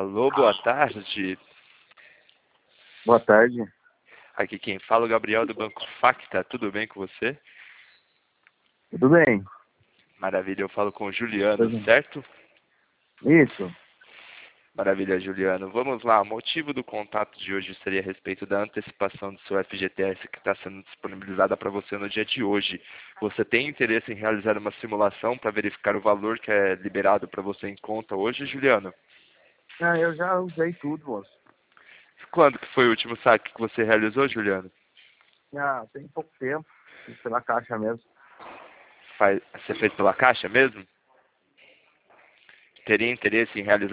Alô, boa tarde. Boa tarde. Aqui quem fala é o Gabriel do Banco Facta. Tudo bem com você? Tudo bem? Maravilha, eu falo com o Juliano, Pois não. certo? Isso. Maravilha, Juliano. Vamos lá. O motivo do contato de hoje seria a respeito da antecipação do seu FGTS que está sendo disponibilizada para você no dia de hoje. Você tem interesse em realizar uma simulação para verificar o valor que é liberado para você em conta hoje, Juliano? Ah, eu já usei tudo, moço. Quando que foi o último saque que você realizou, Juliano? Ah, tem pouco tempo. Fiz pela caixa mesmo. Você fez pela Caixa mesmo? Teria interesse em realizar